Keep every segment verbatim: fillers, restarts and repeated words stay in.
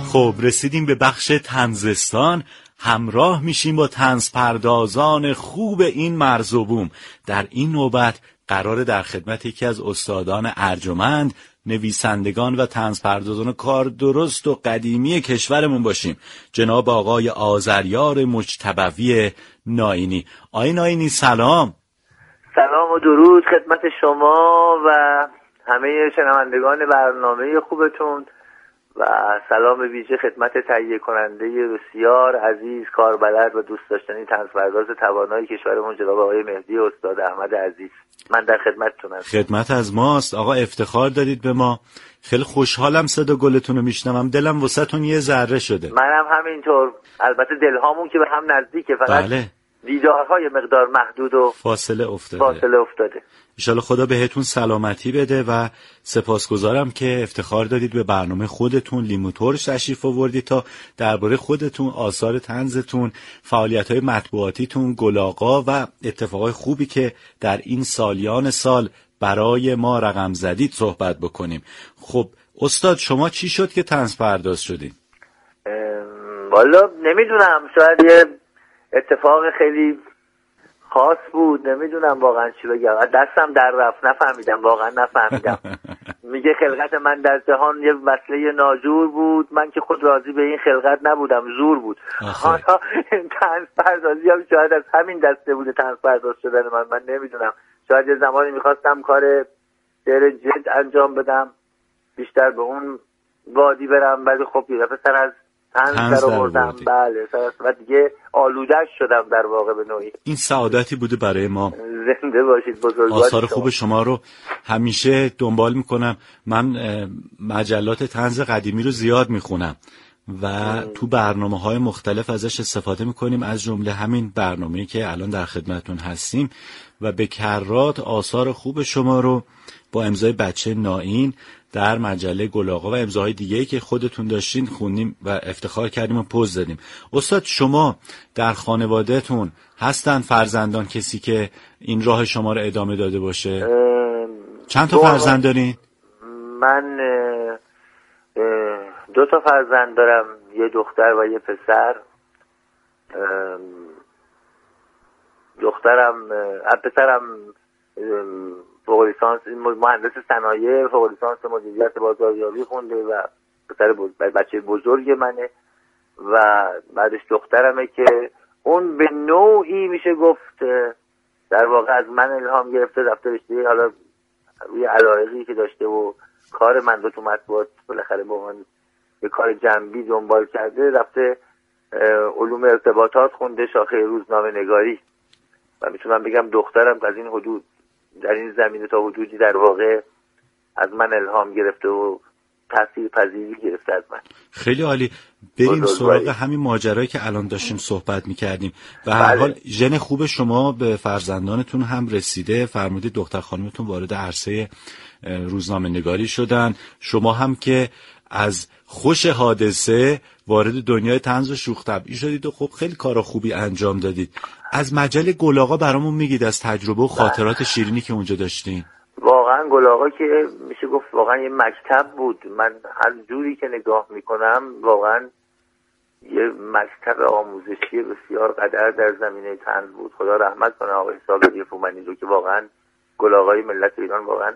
خب رسیدیم به بخش طنزستان. همراه میشیم با طنز پردازان خوب این مرز و بوم. در این نوبت قراره در خدمت یکی از استادان ارجمند، نویسندگان و طنز پردازان کار درست و قدیمی کشورمون باشیم، جناب آقای آذریار مجتبوی ناینی. آقای ناینی سلام. سلام و درود خدمت شما و همه شنوندگان برنامه خوبتون و سلام ویژه خدمت تهیه کننده بسیار عزیز، کاربلد و دوست داشتنی طنزپرداز توانای کشورمون جناب آقای مهدی استاد احمد عزیز. من در خدمتتونم. خدمت از ماست آقا، افتخار دارید به ما. خیلی خوشحالم صدا گلتون رو میشنوم، دلم واسهتون یه ذره شده. منم همینطور، البته دلهامون که به هم نزدیکه، فقط بله. دیدارهای مقدار محدود و فاصله افتاده. فاصله افتاده. انشالله خدا بهتون سلامتی بده و سپاسگزارم که افتخار دادید به برنامه خودتون لیمو ترش تشریف آوردید تا درباره خودتون، آثار طنزتون، فعالیت‌های مطبوعاتیتون، گلاغا و اتفاقای خوبی که در این سالیان سال برای ما رقم زدید صحبت بکنیم. خب استاد شما چی شد که طنز پرداز شدید؟ والا نمیدونم، شاید یه اتفاق خیلی خاص بود، نمیدونم واقعا چی بگم، دستم در رفت، نفهمیدم، واقعا نفهمیدم. میگه خلقت من در جهان یه وسیله ناجور بود، من که خود راضی به این خلقت نبودم، زور بود. حالا طنز پردازی هم شاید از همین دسته بوده، طنز پرداز شدن من من نمیدونم. شاید یه زمانی میخواستم کار شعر جد انجام بدم، بیشتر به اون وادی برم، ولی خب یه دفعه سر از طنز در آوردم. بله و دیگه آلوده‌اش شدم در واقع به نوعی. این سعادتی بوده برای ما. زنده باشید بزرگوار. آثار خوب شما رو همیشه دنبال میکنم. من مجلات طنز قدیمی رو زیاد میخونم و ام. تو برنامه‌های مختلف ازش استفاده میکنیم، از جمله همین برنامه‌ای که الان در خدمتتون هستیم و به کرات آثار خوب شما رو با امضای بچه نائین در مجله گلاغا و امضاهای دیگه‌ای که خودتون داشتین خوندیم و افتخار کردیم و پوز دادیم. استاد شما در خانوادهتون هستن فرزندان کسی که این راه شما رو ادامه داده باشه؟ چند تا فرزند دارین؟ من دو تا فرزند دارم، یه دختر و یه پسر. دخترم پسرم فوق لیسانس مهندس صنایع، فوق لیسانس مدیریت بازاریابی خونده و پسر بچه بزرگ منه و بعدش دخترمه که اون به نوعی میشه گفت در واقع از من الهام گرفته، رفته رشته حالا روی علایقی که داشته و کار من رو تو مطبوعات بالاخره با من به کار جنبی دنبال کرده، رفته علوم ارتباطات خونده، شاخه روزنامه نگاری و میتونم بگم دخترم از این حدود در این زمینه تا حدودی در واقع از من الهام گرفته و تأثیر پذیری گرفته از من. خیلی عالی. بریم سراغ همین ماجرایی که الان داشتیم صحبت میکردیم. به هر حال ژن خوب شما به فرزندانتون هم رسیده. فرمودید دختر خانمتون وارد عرصه روزنامه نگاری شدن، شما هم که از خوش حادثه وارد دنیای طنز و شوخ طبعی شدید و خب خیلی کارا خوبی انجام دادید. از مجله گلاغا برامون میگید از تجربه و خاطرات شیرینی که اونجا داشتین. واقعا گلاغا که میشه گفت واقعا یه مکتب بود. من هر جوری که نگاه میکنم واقعا یه مکتب آموزشی بسیار قدر در زمینه طنز بود. خدا رحمت کنه آقای صابری فومنی رو که واقعا گلاغای ملت ایران واقعا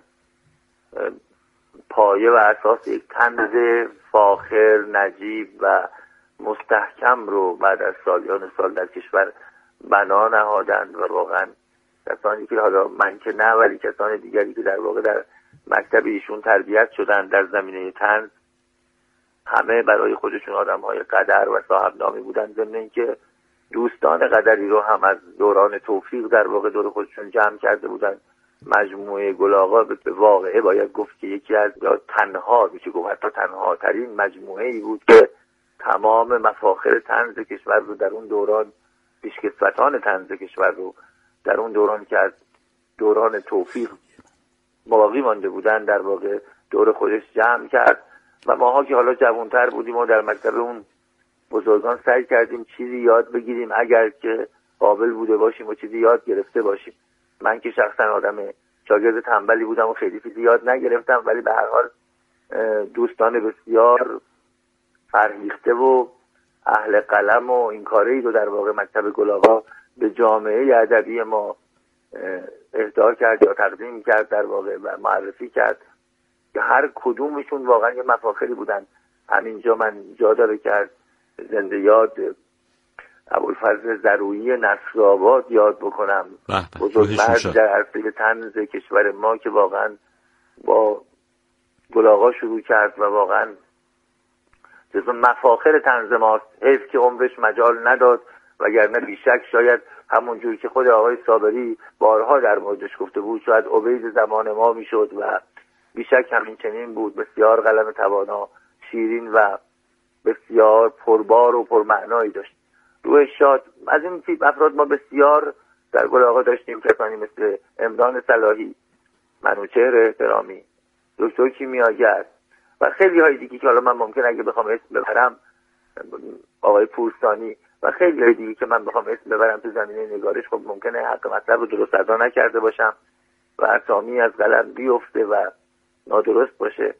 پایه و اساس یک طنز فاخر، نجیب و مستحکم رو بعد از سالیان سال در کشور بنا نهادند و واقعا کسانی که حالا من که نه ولی کسان دیگری که در واقع در مکتب ایشون تربیت شدن در زمینه طنز همه برای خودشون آدم‌های قدر و صاحب نامی بودن، ضمن اینکه دوستان قدری رو هم از دوران توفیق در واقع دور خودشون جمع کرده بودن. مجموعه گلاغا به واقعه باید گفت که یکی از یا تنها میشه گفت حتی تنها ترین مجموعه ای بود که تمام مفاخر طنز کشور رو در اون دوران، پیشکسوتان طنز کشور رو در اون دوران که از دوران توفیق باقی مانده بودن در واقع دور خودش جمع کرد و ماها که حالا جوانتر بودیم و در مکتب اون بزرگان سعی کردیم چیزی یاد بگیریم اگر که قابل بوده باشیم و چیزی یاد گرفته باشیم. من که شخصا آدم شاگرد تنبلی بودم و خیلی چیزی یاد نگرفتم، ولی به هر حال دوستان بسیار فرهیخته و اهل قلم و این کاری رو در واقع مکتب گل آقا به جامعه ادبی ما اهدا کرد یا تقدیم کرد در واقع و معرفی کرد که هر کدومشون واقعا یه مفاخری بودن. همینجا من جا داره کرد زنده یاد ابوالفضل زرویی نصرآباد یاد بکنم، بزرگمرد در عرصه طنز کشور ما که واقعا با گل آقا شروع کرد و واقعا جزو مفاخر طنز ماست. حیف که عمرش مجال نداد، وگرنه بیشک شاید همون جور که خود آقای صابری بارها در موردش گفته بود شاید عبید زمان ما میشد و بیشک همین چنین بود. بسیار قلم توانا، شیرین و بسیار پربار و پرمعنایی داشت. روح شاد. از این تیپ افراد ما بسیار در گل آقا داشتیم، کسانی مثل عمران صلاحی، منوچهر احترامی، دکتر کیمیاگر و خیلی های دیگه که حالا من ممکن اگه بخوام اسم ببرم، آقای پورسانی و خیلی های دیگه که من بخوام اسم ببرم تو زمینه نگارش خب ممکنه حق مطلب رو درست ادا نکرده باشم و اسامی از قلم بیفته و نادرست باشه.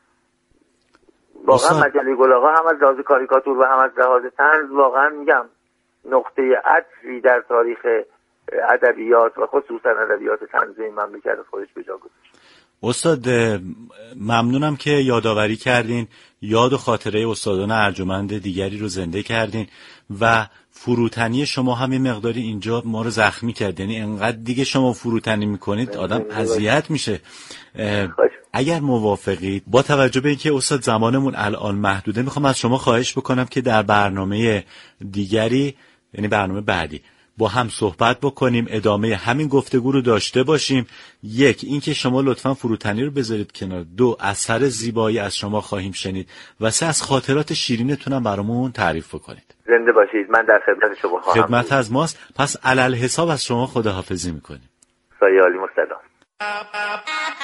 واقعا مجله گل آقا هم از لحاظ کاریکاتور و هم از لحاظ طنز واقعا میگم نقطه عطفی در تاریخ ادبیات و خصوصا ادبیات طنزی این مملکت خودش به جا گذاشت. استاد ممنونم که یادآوری کردین، یاد و خاطره استادان ارجمند دیگری رو زنده کردین و فروتنی شما هم یه مقداری اینجا ما رو زخمی کرد. یعنی انقدر دیگه شما فروتنی میکنید آدم اذیت میشه. اگر موافقید با توجه به اینکه استاد زمانمون الان محدوده میخوام از شما خواهش بکنم که در برنامه دیگری یعنی برنامه بعدی با هم صحبت بکنیم، ادامه همین گفتگو رو داشته باشیم. یک اینکه شما لطفاً فروتنی رو بذارید کنار، دو اثر زیبایی از شما خواهیم شنید و سه از خاطرات شیرینتون هم برامون تعریف بکنید. زنده باشید. من در خدمت شما خواهم. خدمت از ماست. پس علل حساب از شما خداحافظی میکنیم. سایه عالی مستدام.